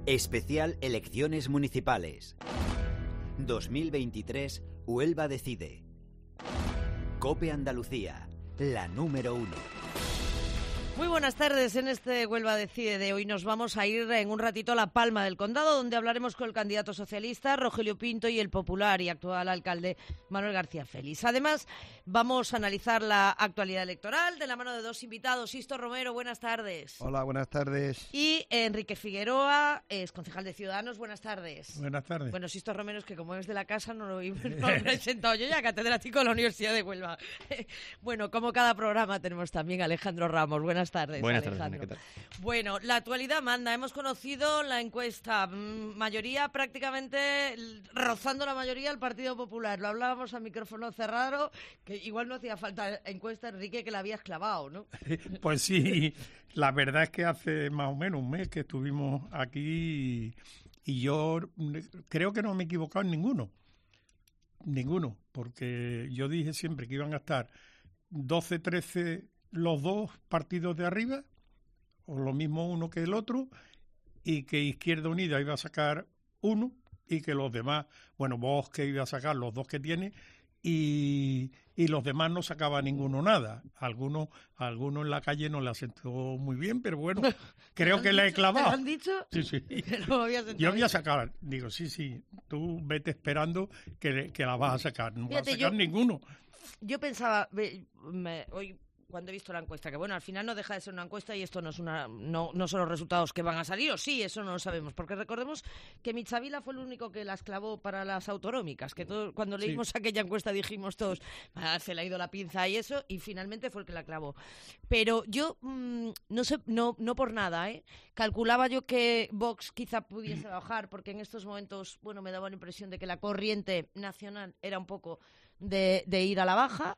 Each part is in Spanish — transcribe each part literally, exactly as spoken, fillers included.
Especial Elecciones Municipales. dos mil veintitrés, Huelva decide. COPE Andalucía, la número uno. Muy buenas tardes. En este Huelva Decide de hoy nos vamos a ir en un ratito a La Palma del Condado, donde hablaremos con el candidato socialista Rogelio Pinto y el popular y actual alcalde Manuel García Félix. Además, vamos a analizar la actualidad electoral de la mano de dos invitados. Sisto Romero, buenas tardes. Hola, buenas tardes. Y Enrique Figueroa, es concejal de Ciudadanos. Buenas tardes. Buenas tardes. Bueno, Sisto Romero es que como es de la casa no lo, no lo he presentado yo, ya catedrático de la Universidad de Huelva. Bueno, como cada programa tenemos también a Alejandro Ramos. Buenas tardes. Buenas Alejandro. tardes, ¿qué tal? Bueno, la actualidad manda. Hemos conocido la encuesta. Mayoría prácticamente rozando la mayoría del Partido Popular. Lo hablábamos a micrófono cerrado, que igual no hacía falta encuesta, Enrique, que la habías clavado, ¿no? Pues sí, la verdad es que hace más o menos un mes que estuvimos aquí y yo creo que no me he equivocado en ninguno. Ninguno, porque yo dije siempre que iban a estar doce, trece los dos partidos de arriba, o lo mismo uno que el otro, y que Izquierda Unida iba a sacar uno, y que los demás, bueno, Vox que iba a sacar los dos que tiene, y, y los demás no sacaba ninguno nada. Algunos algunos en la calle no le asentó muy bien, pero bueno, creo que le he clavado. ¿Te lo han dicho? Sí, sí. No Yo voy a sacar, digo, sí, sí, tú vete esperando que, que la vas a sacar, no Fíjate, vas a sacar yo, ninguno. Yo pensaba, me, hoy... cuando he visto la encuesta, que bueno, al final no deja de ser una encuesta y esto no es una no, no son los resultados que van a salir, o sí, eso no lo sabemos, porque recordemos que Michavila fue el único que las clavó para las autonómicas, que todo, cuando leímos sí. aquella encuesta dijimos todos, ah, se le ha ido la pinza y eso, y finalmente fue el que la clavó. Pero yo, mmm, no sé, no, no por nada, ¿eh? Calculaba yo que Vox quizá pudiese bajar, porque en estos momentos, bueno, me daba la impresión de que la corriente nacional era un poco de, de ir a la baja.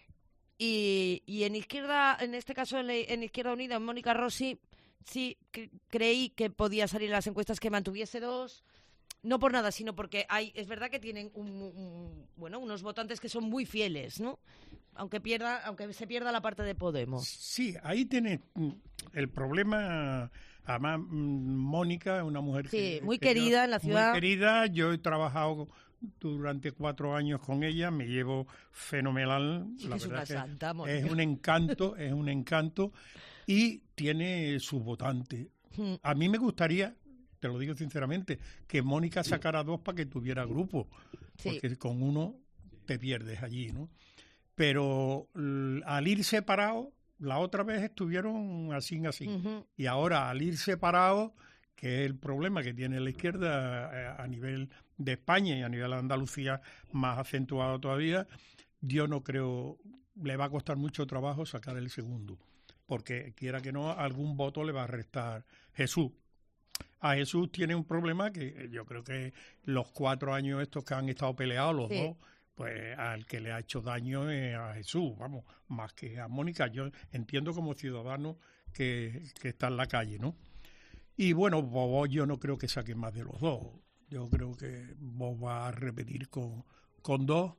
Y, y en izquierda, en este caso en, en Izquierda Unida, en Mónica Rossi, sí cre- creí que podía salir en las encuestas que mantuviese dos, no por nada, sino porque hay, es verdad que tienen un, un, bueno, unos votantes que son muy fieles, ¿no? Aunque pierda, aunque se pierda la parte de Podemos. Sí, ahí tiene el problema. Además, Mónica es una mujer sí, que, muy que querida yo, en la ciudad. Muy querida, yo he trabajado durante cuatro años con ella, me llevo fenomenal. Sí, la es verdad una que santa, Mónica. Es un encanto, es un encanto y tiene sus votantes. Hmm. A mí me gustaría, te lo digo sinceramente, que Mónica sacara dos para que tuviera grupo, sí. porque con uno te pierdes allí, ¿no? Pero al ir separados, la otra vez estuvieron así, así. Uh-huh. Y ahora al ir separados, que es el problema que tiene la izquierda a nivel de España y a nivel de Andalucía más acentuado todavía, yo no creo, le va a costar mucho trabajo sacar el segundo, porque quiera que no, algún voto le va a restar Jesús. A Jesús tiene un problema que yo creo que los cuatro años estos que han estado peleados los sí. dos, pues al que le ha hecho daño es a Jesús, vamos, más que a Mónica. Yo entiendo como ciudadano que, que está en la calle, ¿no? Y bueno, Bobo yo no creo que saque más de los dos. Yo creo que Bobo va a repetir con, con dos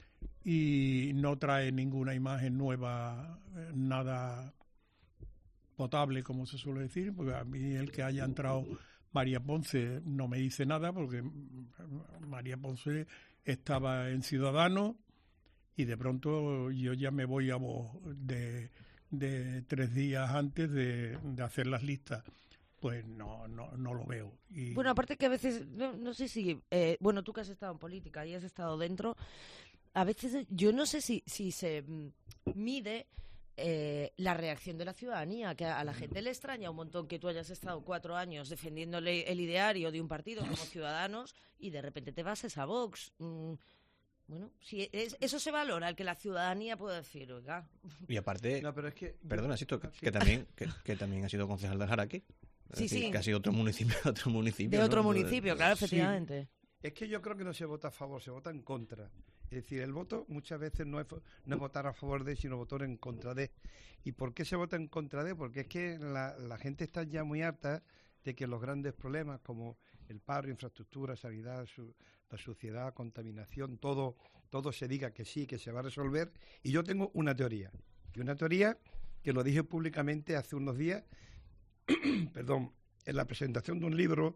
y no trae ninguna imagen nueva, nada potable, como se suele decir, porque a mí el que haya entrado María Ponce no me dice nada, porque María Ponce estaba en Ciudadanos y de pronto yo ya me voy a Vox de, de tres días antes de, de hacer las listas. Pues no no no lo veo. Y... Bueno, aparte que a veces, no, no sé si, eh, bueno, tú que has estado en política y has estado dentro, a veces yo no sé si, si se mide eh, la reacción de la ciudadanía, que a la gente le extraña un montón que tú hayas estado cuatro años defendiéndole el ideario de un partido como Ciudadanos y de repente te vas a esa Vox. Mm, Bueno, si es, eso se valora, el que la ciudadanía pueda decir, oiga. Y aparte, no, pero es que, perdona, Sisto, que, que también que, que también ha sido concejal de Jaraqui. Sí, decir, sí. Que ha sido otro municipio, otro municipio. De otro ¿no? municipio, claro, efectivamente. Sí. Es que yo creo que no se vota a favor, se vota en contra. Es decir, el voto muchas veces no es, no es votar a favor de, sino votar en contra de. ¿Y por qué se vota en contra de? Porque es que la, la gente está ya muy harta de que los grandes problemas como el paro, infraestructura, sanidad, su, la suciedad, contaminación, todo, todo se diga que sí, que se va a resolver. Y yo tengo una teoría. Y una teoría que lo dije públicamente hace unos días, perdón, en la presentación de un libro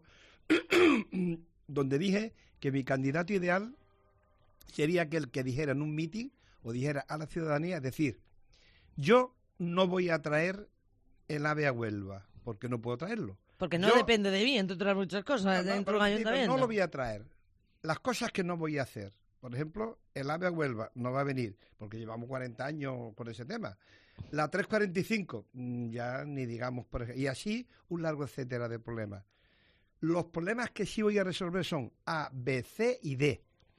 donde dije que mi candidato ideal sería aquel que dijera en un mitin o dijera a la ciudadanía, es decir, yo no voy a traer el AVE a Huelva, porque no puedo traerlo. Porque no yo, depende de mí, entre otras muchas cosas, no, no, dentro del ayuntamiento. No lo voy a traer. Las cosas que no voy a hacer, por ejemplo, el AVE a Huelva no va a venir, porque llevamos cuarenta años con ese tema. La tres cuarenta y cinco, ya ni digamos, por ejemplo, y así un largo etcétera de problemas. Los problemas que sí voy a resolver son A, B, C y D.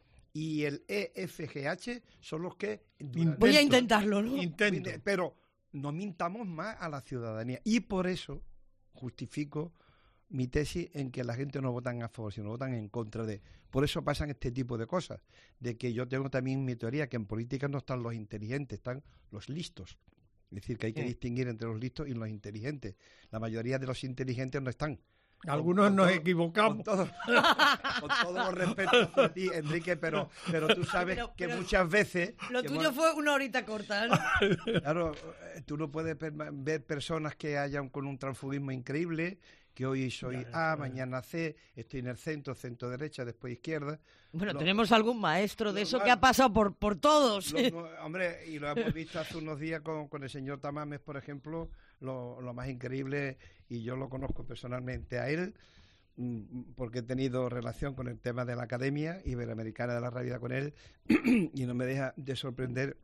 Y el E, F, G, H son los que... Intento, voy a intentarlo, ¿no? Intento. Pero no mintamos más a la ciudadanía. Y por eso justifico mi tesis en que la gente no votan a favor, sino votan en contra de. Por eso pasan este tipo de cosas. De que yo tengo también mi teoría que en política no están los inteligentes, están los listos. Es decir, que hay que sí. distinguir entre los listos y los inteligentes. La mayoría de los inteligentes no están. Algunos con, con nos todo, equivocamos. Con todo, con todo los respetos a ti, Enrique, pero, pero tú sabes pero, pero que muchas veces... Lo tuyo hemos, fue una horita corta, ¿no? Claro, tú no puedes ver personas que hayan con un transfugismo increíble, que hoy soy ya, A, mañana C, estoy en el centro, centro derecha, después izquierda. Bueno, lo, tenemos algún maestro de eso mal, que ha pasado por, por todos. Lo, hombre, y lo hemos visto hace unos días con, con el señor Tamames, por ejemplo, lo, lo más increíble, y yo lo conozco personalmente a él, porque he tenido relación con el tema de la Academia Iberoamericana de la Radio con él, y no me deja de sorprender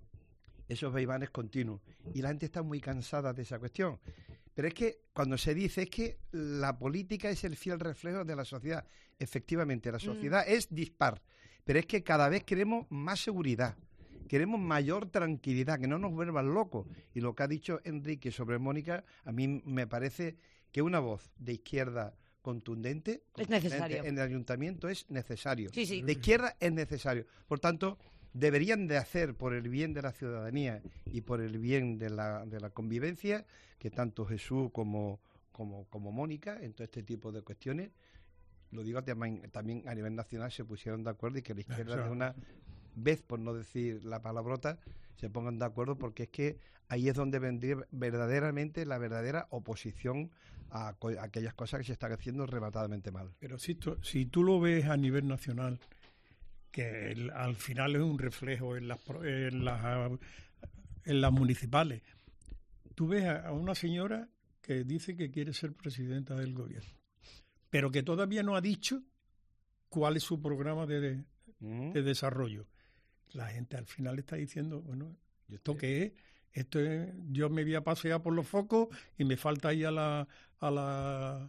esos vaivanes continuos. Y la gente está muy cansada de esa cuestión. Pero es que cuando se dice es que la política es el fiel reflejo de la sociedad. Efectivamente, la sociedad mm. es dispar. Pero es que cada vez queremos más seguridad, queremos mayor tranquilidad, que no nos vuelvan locos. Y lo que ha dicho Enrique sobre Mónica, a mí me parece que una voz de izquierda contundente, es necesario. En el ayuntamiento es necesario. Sí, sí. De izquierda es necesario. Por tanto, deberían de hacer por el bien de la ciudadanía y por el bien de la, de la convivencia, que tanto Jesús como, como, como Mónica, en todo este tipo de cuestiones, lo digo también, también a nivel nacional, se pusieron de acuerdo y que la izquierda de una vez, por no decir la palabrota, se pongan de acuerdo, porque es que ahí es donde vendría verdaderamente la verdadera oposición a, co- a aquellas cosas que se están haciendo rematadamente mal. Pero si tú, si tú lo ves a nivel nacional, que el, al final es un reflejo en las, en las, en las municipales. Tú ves a, a una señora que dice que quiere ser presidenta del gobierno, pero que todavía no ha dicho cuál es su programa de, de, uh-huh. de desarrollo. La gente al final está diciendo, bueno, ¿esto qué es? Esto es, yo me voy a pasear por los focos y me falta ir a la... A la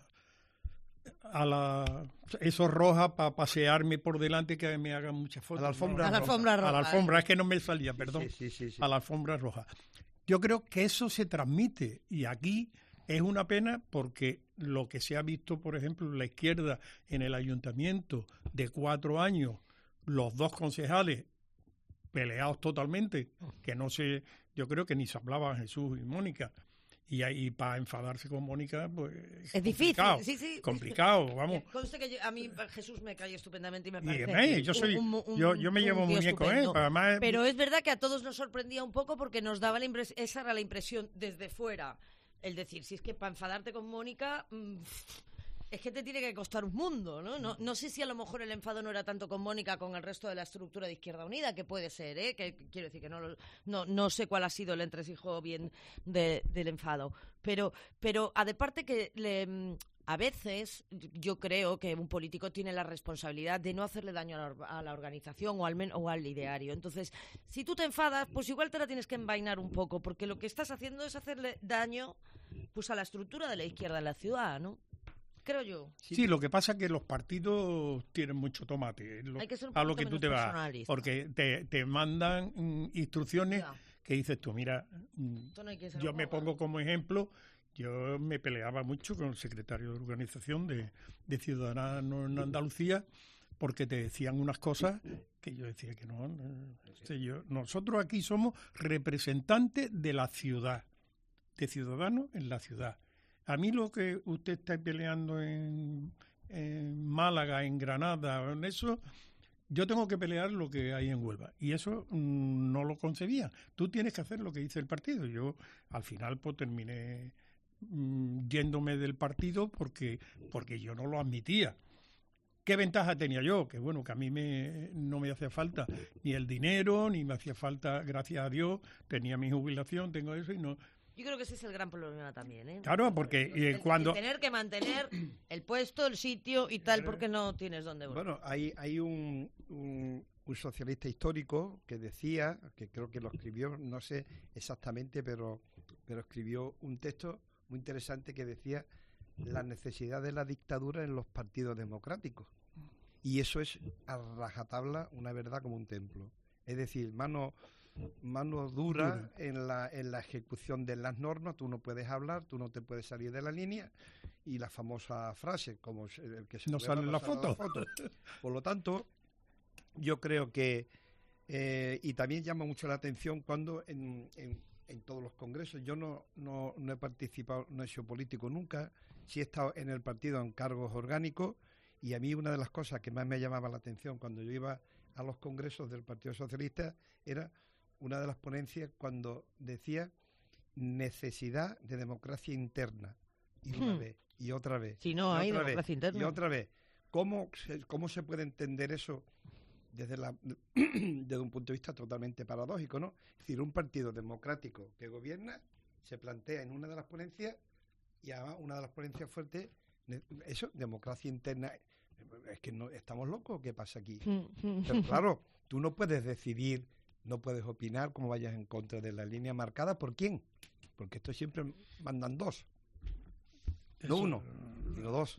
a la esos rojas para pasearme por delante, que me hagan muchas fotos. A la alfombra, no, a la alfombra roja. A la alfombra, es que no me salía, perdón. Sí, sí, sí, sí. A la alfombra roja. Yo creo que eso se transmite, y aquí es una pena porque lo que se ha visto, por ejemplo, en la izquierda en el ayuntamiento de cuatro años, los dos concejales peleados totalmente, que no se, yo creo que ni se hablaban Jesús y Mónica. Y ahí para enfadarse con Mónica, pues es difícil, sí, sí. Complicado, vamos. Conste que yo, a mí Jesús me cae estupendamente y me parece. Y, hey, yo soy, un, un, yo, yo me llevo muy bien con él. Además, pero es verdad que a todos nos sorprendía un poco porque nos daba la impresión, esa era la impresión desde fuera, el decir, si es que para enfadarte con Mónica, mmm, es que te tiene que costar un mundo, ¿no? ¿no? No sé si a lo mejor el enfado no era tanto con Mónica, con el resto de la estructura de Izquierda Unida, que puede ser, ¿eh? Que, que quiero decir que no, no no sé cuál ha sido el entresijo bien de, del enfado. Pero, pero aparte que le, a veces yo creo que un político tiene la responsabilidad de no hacerle daño a la, a la organización o al, men, o al ideario. Entonces, si tú te enfadas, pues igual te la tienes que envainar un poco, porque lo que estás haciendo es hacerle daño pues a la estructura de la izquierda en la ciudad, ¿no? Creo yo. Sí, sí, lo que pasa es que los partidos tienen mucho tomate lo, Hay que ser un a lo que tú te vas, porque te, te mandan mm, instrucciones ya. que dices tú, mira, mm, no yo me pongo como ejemplo, yo me peleaba mucho con el secretario de organización de, de Ciudadanos en Andalucía, porque te decían unas cosas que yo decía que no, no sé yo, nosotros aquí somos representantes de la ciudad, de ciudadanos en la ciudad. A mí lo que usted está peleando en, en Málaga, en Granada, en eso, yo tengo que pelear lo que hay en Huelva. Y eso mmm, no lo concebía. Tú tienes que hacer lo que dice el partido. Yo al final pues terminé mm, yéndome del partido porque, porque yo no lo admitía. ¿Qué ventaja tenía yo? Que bueno, que a mí me, no me hacía falta ni el dinero, ni me hacía falta, gracias a Dios, tenía mi jubilación, tengo eso y no... Yo creo que ese es el gran problema también, ¿eh? Claro, porque eh, el, cuando... el tener que mantener el puesto, el sitio y tal, porque no tienes dónde volver. Bueno, hay, hay un, un, un socialista histórico que decía, que creo que lo escribió, no sé exactamente, pero, pero escribió un texto muy interesante que decía la necesidad de la dictadura en los partidos democráticos. Y eso es a rajatabla una verdad como un templo. Es decir, mano... mano dura, dura. En, la, en la ejecución de las normas, tú no puedes hablar, tú no te puedes salir de la línea, y la famosa frase, como el que se no sale en la foto. la foto. Por lo tanto, yo creo que, eh, y también llama mucho la atención cuando en, en, en todos los congresos, yo no, no, no he participado, no he sido político nunca, sí he estado en el partido en cargos orgánicos, y a mí una de las cosas que más me llamaba la atención cuando yo iba a los congresos del Partido Socialista era una de las ponencias cuando decía necesidad de democracia interna, y una hmm. vez, y otra vez. Si no hay democracia vez, interna. Y otra vez. ¿Cómo se, cómo se puede entender eso desde, la, desde un punto de vista totalmente paradójico, ¿no? Es decir, un partido democrático que gobierna se plantea en una de las ponencias, y además una de las ponencias fuertes, eso, democracia interna. Es que no estamos locos, ¿qué pasa aquí? Pero claro, tú no puedes decidir, no puedes opinar como vayas en contra de la línea marcada. ¿Por quién? Porque esto siempre mandan dos. Eso, no uno, sino dos.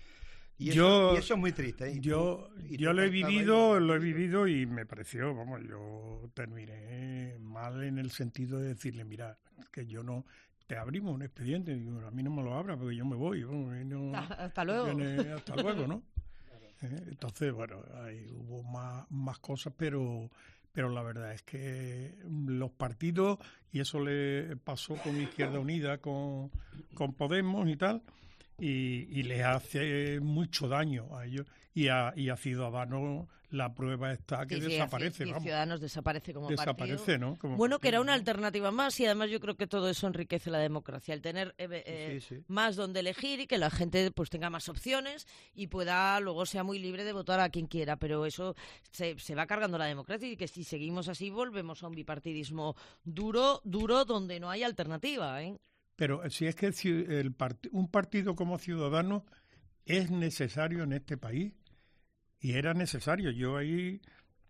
Y, yo, eso, y eso es muy triste. ¿eh? Yo, tú, yo lo he vivido, ahí, lo he vivido y me pareció, vamos, yo terminé mal en el sentido de decirle, mira, que yo no... Te abrimos un expediente, digo, a mí no me lo abra porque yo me voy. No, hasta luego. Viene, hasta luego, ¿no? ¿Eh? Entonces, bueno, ahí hubo más, más cosas, pero... Pero la verdad es que los partidos, y eso le pasó con Izquierda Unida, con, con Podemos y tal, y, y les hace mucho daño a ellos. Y a, y a Ciudadanos la prueba está que sí, desaparece. Sí, vamos. Ciudadanos desaparece como desaparece, partido. ¿no? Como bueno, partido, que era una ¿no? alternativa más, y además yo creo que todo eso enriquece la democracia, el tener eh, eh, sí, sí. más donde elegir y que la gente pues tenga más opciones y pueda luego sea muy libre de votar a quien quiera, pero eso se, se va cargando la democracia, y que si seguimos así volvemos a un bipartidismo duro, duro donde no hay alternativa, ¿eh? Pero si es que el part- un partido como Ciudadanos es necesario en este país, y era necesario. Yo ahí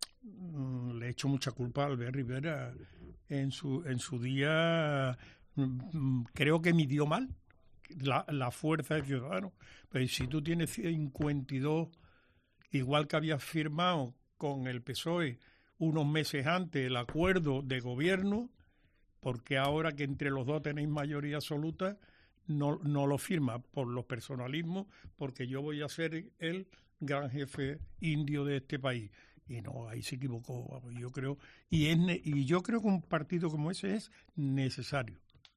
mmm, le echo mucha culpa a Albert Rivera. En su en su día mmm, creo que midió mal la, la fuerza de Ciudadanos. Pero si tú tienes cincuenta y dos, igual que habías firmado con el P S O E unos meses antes el acuerdo de gobierno, porque ahora que entre los dos tenéis mayoría absoluta, no, no lo firma por los personalismos, porque yo voy a ser el gran jefe indio de este país. Y no, ahí se equivocó, yo creo. Y, es ne- y yo creo que un partido como ese es necesario.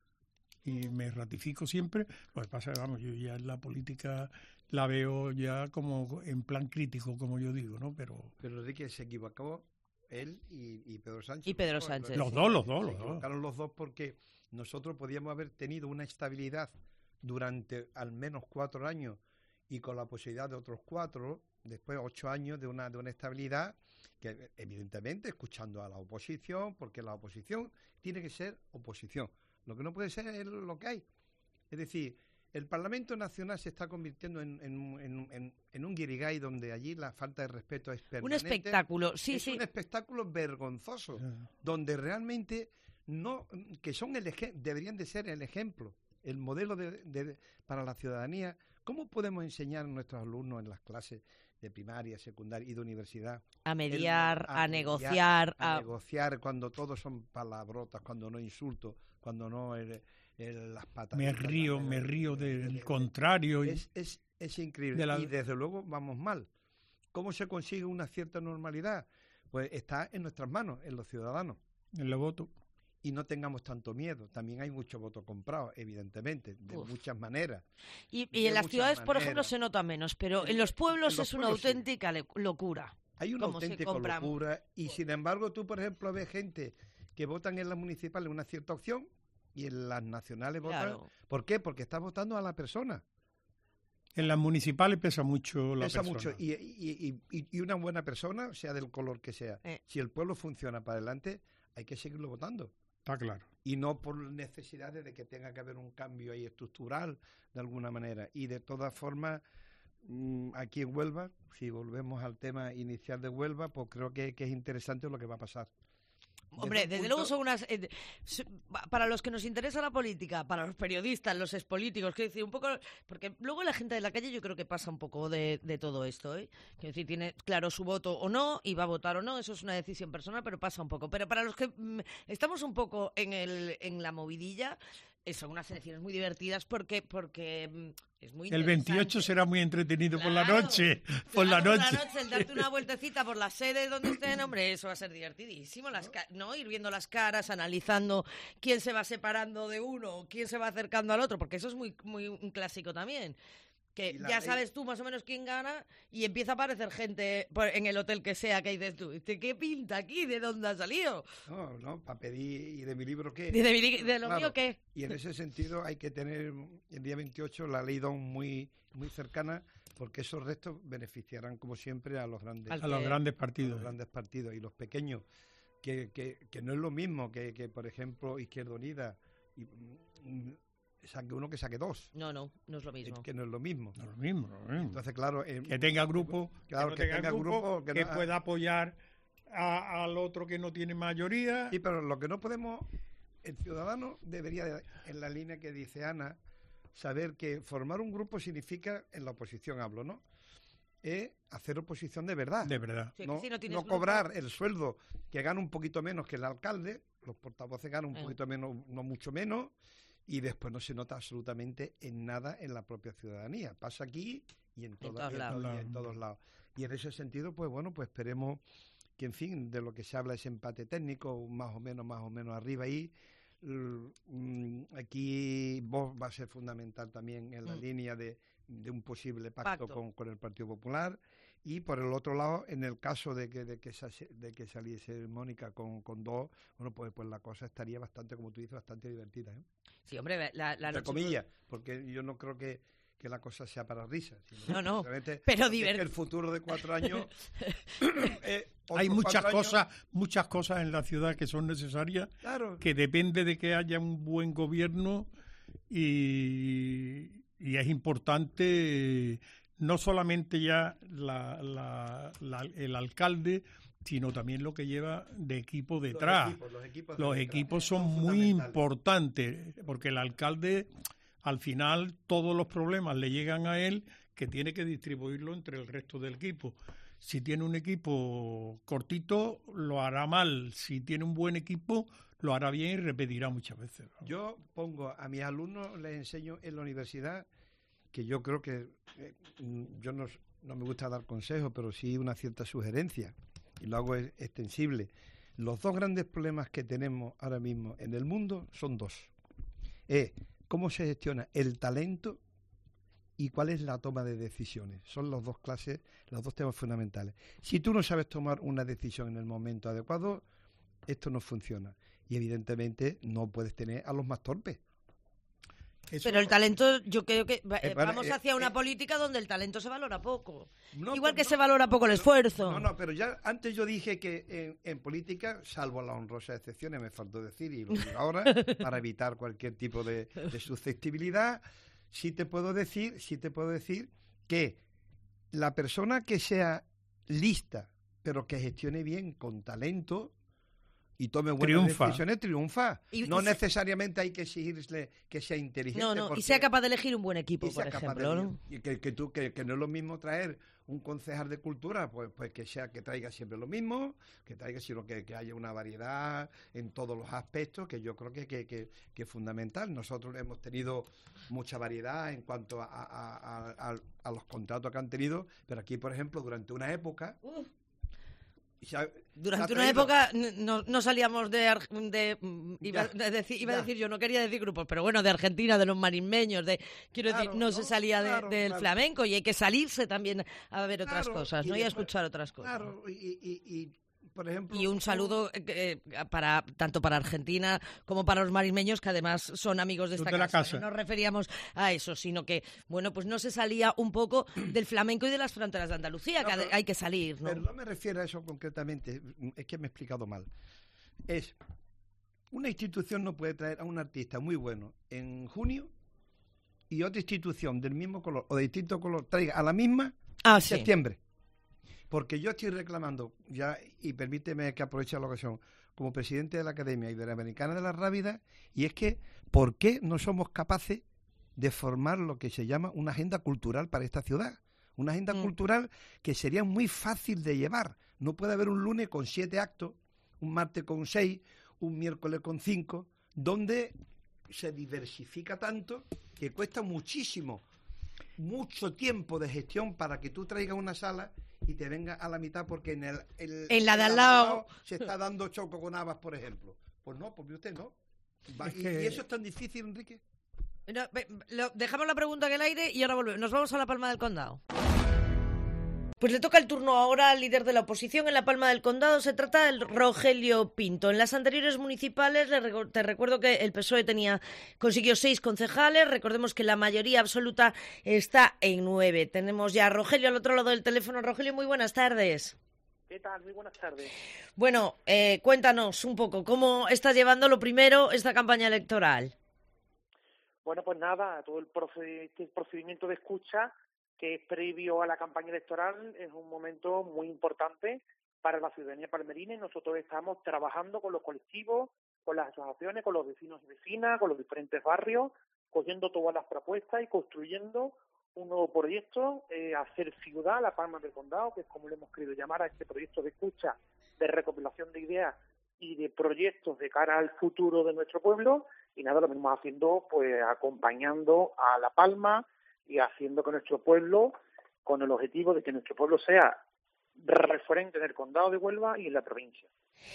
Y me ratifico siempre. Lo que pasa es que, vamos, yo ya en la política la veo ya como en plan crítico, como yo digo, ¿no? Pero, Pero de que se equivocó él y, y Pedro Sánchez. Y Pedro Sánchez. Los dos, los dos, Se los dos. equivocaron los dos porque nosotros podíamos haber tenido una estabilidad durante al menos cuatro años, y con la posibilidad de otros cuatro, después ocho años de una de una estabilidad, que evidentemente escuchando a la oposición, porque la oposición tiene que ser oposición. Lo que no puede ser es lo que hay. Es decir, el Parlamento Nacional se está convirtiendo en, en, en, en, en un guirigay donde allí la falta de respeto es permanente. Un espectáculo, sí, es sí. un espectáculo vergonzoso, Sí. donde realmente no, que son el eje- deberían de ser el ejemplo, el modelo de, de, para la ciudadanía. ¿Cómo podemos enseñar a nuestros alumnos en las clases de primaria, secundaria y de universidad? A mediar, El- a, a negociar, a a... negociar cuando todos son palabrotas, cuando no insultos, cuando no el, el, las patas. Me río, me río del contrario. Y Es, es, es increíble. de la- Y desde luego vamos mal. ¿Cómo se consigue una cierta normalidad? Pues está en nuestras manos, en los ciudadanos. en el voto. Y no tengamos tanto miedo. También hay mucho voto comprado, evidentemente, de Uf. muchas maneras. Y, y de en las muchas ciudades, por ejemplo, maneras. se nota menos, pero En- en los pueblos en los es una pueblos sí. auténtica le- locura. Hay una cómo se auténtica compran. locura, y sin embargo tú, por ejemplo, ves gente que votan en las municipales una cierta opción y en las nacionales Claro. votan. ¿Por qué? Porque está votando a la persona. En las municipales pesa mucho la Pesa persona. mucho. Y, y, y, y una buena persona, sea del color que sea, Eh. si el pueblo funciona para adelante, hay que seguirlo votando. Está claro. Y no por necesidades de que tenga que haber un cambio ahí estructural, de alguna manera. Y de todas formas, mmm, aquí en Huelva, si volvemos al tema inicial de Huelva, pues creo que, que es interesante lo que va a pasar. Hombre, Desde un desde punto- luego son unas... eh, s- para los que nos interesa la política, para los periodistas, los expolíticos, quiero decir, un poco... Porque luego la gente de la calle yo creo que pasa un poco de, de todo esto, ¿eh? Quiero decir, tiene claro su voto o no, y va a votar o no, eso es una decisión personal, pero pasa un poco. Pero para los que mm, estamos un poco en, el, en la movidilla, eh, son unas elecciones muy divertidas porque, porque mm, es muy El interesante. veintiocho será muy entretenido por la Claro, noche. Por la claro, noche. Por la noche, el darte una vueltecita por las sedes donde estén, hombre, eso va a ser divertidísimo. Las ca- ¿no? Ir viendo las caras, analizando quién se va separando de uno, quién se va acercando al otro, porque eso es muy, muy un clásico también. Que Y la- ya sabes tú más o menos quién gana y empieza a aparecer gente por- en el hotel que sea que dices tú, "¿Este ¿qué pinta aquí? ¿De dónde ha salido? No, no, para pedir, ¿y de mi libro qué? ¿De, de mi- de lo Claro. mío qué?". Y en ese sentido hay que tener el día veintiocho la ley D O N muy, muy cercana, porque esos restos beneficiarán, como siempre, a los grandes, Al A los que- grandes a partidos. los grandes partidos. Y los pequeños, que, que, que no es lo mismo que, que, por ejemplo, Izquierda Unida, y, mm, saque uno que saque dos, No, no, no es lo es mismo. que no es lo mismo. No, lo mismo, lo mismo. Entonces, claro... eh, Que tenga grupo, Claro, que, que no tenga tenga grupo, grupo, que que, no- pueda apoyar a- al otro que no tiene mayoría. Sí, pero lo que no podemos, el ciudadano debería, de- en la línea que dice Ana, saber que formar un grupo significa, en la oposición hablo, ¿no? Es hacer oposición de verdad. De verdad. Sí, que no si no tienes no grupo- cobrar el sueldo que gana un poquito menos que el alcalde, los portavoces ganan un Eh. poquito menos, no mucho menos, y después no se nota absolutamente en nada en la propia ciudadanía. Pasa aquí y en, toda- todos y en lados. todo- y en todos lados. Y en ese sentido, pues bueno, pues esperemos que, en fin, de lo que se habla es empate técnico, más o menos, más o menos arriba ahí. L- mm, Aquí Vox va a ser fundamental también en la Mm. línea de, de un posible pacto, Pacto. Con, con el Partido Popular. Y por el otro lado, en el caso de que de que, sa- de que saliese Mónica con, con dos, bueno, pues, pues la cosa estaría bastante, como tú dices, bastante divertida, ¿eh? Sí, hombre, la, la Entre noche- comillas, porque yo no creo que, que la cosa sea para risas. No, no, simplemente pero porque es divert- que el futuro de cuatro años... eh, Hay otros muchas cuatro años- cosas, muchas cosas en la ciudad que son necesarias, Claro, que depende de que haya un buen gobierno y, y es importante no solamente ya la- la- la- el alcalde, sino también lo que lleva de equipo detrás. Los equipos, los equipos, Los detrás equipos son muy fundamentales. importantes, porque el alcalde, al final, todos los problemas le llegan a él, que tiene que distribuirlo entre el resto del equipo. Si tiene un equipo cortito, lo hará mal. Si tiene un buen equipo, lo hará bien y repetirá muchas veces. ¿no? Yo pongo a mis alumnos, les enseño en la universidad, que yo creo que, eh, mm, yo no, no me gusta dar consejos, pero sí una cierta sugerencia, y lo hago es- extensible. Los dos grandes problemas que tenemos ahora mismo en el mundo son dos. Es cómo se gestiona el talento y cuál es la toma de decisiones. Son los dos clases, los dos temas fundamentales. Si tú no sabes tomar una decisión en el momento adecuado, esto no funciona. Y evidentemente no puedes tener a los más torpes. Eso- Pero el talento, yo creo que va- Eh, eh, vale, vamos eh, hacia una eh. política donde el talento se valora poco. No, Igual pero que no- se valora poco el esfuerzo. No, no, pero ya antes yo dije que en, en política, salvo las honrosas excepciones, me faltó decir, y lo digo ahora, para evitar cualquier tipo de, de susceptibilidad, sí te puedo decir, sí te puedo decir que la persona que sea lista, pero que gestione bien con talento y tome buenas Triunfa. decisiones, triunfa. Y- no y se- necesariamente hay que exigirle que sea inteligente. No, no, y porque- sea capaz de elegir un buen equipo, y sea por capaz de ejemplo, elegir. ¿no? Y que, que tú que, que no es lo mismo traer un concejal de cultura, pues pues que sea que traiga siempre lo mismo, que traiga sino que, que haya una variedad en todos los aspectos, que yo creo que que, que, que es fundamental. Nosotros hemos tenido mucha variedad en cuanto a, a, a, a, a los contratos que han tenido, pero aquí, por ejemplo, durante una época Uf. y se ha- Durante se ha una traído- época n- no, no salíamos de, Ar- de mm, iba, Ya, a decir, iba a ya. decir yo, no quería decir grupos, pero bueno, de Argentina, de los marismeños, de quiero Claro, decir, no, se ¿no? salía de- Claro, del claro. flamenco y hay que salirse también a ver otras Claro, cosas, y ¿no? Y a después- escuchar otras cosas. Claro, y, y, y por ejemplo... Y un saludo eh, para tanto para Argentina como para los marismeños, que además son amigos de esta de la casa. casa. No nos referíamos a eso, sino que, bueno, pues no se salía un poco del flamenco y de las fronteras de Andalucía, No, que pero, hay que salir, ¿no? Pero no me refiero a eso concretamente, es que me he explicado mal. Es, una institución no puede traer a un artista muy bueno en junio y otra institución del mismo color o de distinto color traiga a la misma ah, en sí. septiembre. Porque yo estoy reclamando, ya, y permíteme que aproveche la ocasión, como presidente de la Academia Iberoamericana de las Rábidas, y es que, ¿por qué no somos capaces de formar lo que se llama una agenda cultural para esta ciudad? Una agenda mm. cultural que sería muy fácil de llevar. No puede haber un lunes con siete actos, un martes con seis, un miércoles con cinco, donde se diversifica tanto que cuesta muchísimo, mucho tiempo de gestión para que tú traigas una sala y te venga a la mitad porque en el, el en la de al lado, lado se está dando choco con habas, por ejemplo. Pues no, porque usted no. Va, es y, que... ¿Y eso es tan difícil, Enrique? No, lo, dejamos la pregunta en el aire y ahora volvemos. Nos vamos a La Palma del Condado. Pues le toca el turno ahora al líder de la oposición en La Palma del Condado. Se trata de Rogelio Pinto. En las anteriores municipales, te recuerdo que el P S O E tenía, consiguió seis concejales. Recordemos que la mayoría absoluta está en nueve. Tenemos ya a Rogelio al otro lado del teléfono. Rogelio, muy buenas tardes. ¿Qué tal? Muy buenas tardes. Bueno, eh, cuéntanos un poco, ¿cómo estás llevando lo primero esta campaña electoral? Bueno, pues nada, todo el procedimiento de escucha que es previo a la campaña electoral es un momento muy importante para la ciudadanía palmerina y nosotros estamos trabajando con los colectivos, con las asociaciones, con los vecinos y vecinas, con los diferentes barrios, cogiendo todas las propuestas y construyendo un nuevo proyecto, eh, hacer ciudad La Palma del Condado, que es como le hemos querido llamar a este proyecto de escucha, de recopilación de ideas y de proyectos de cara al futuro de nuestro pueblo, y nada, lo venimos haciendo pues acompañando a La Palma y haciendo que nuestro pueblo, con el objetivo de que nuestro pueblo sea referente en el condado de Huelva y en la provincia.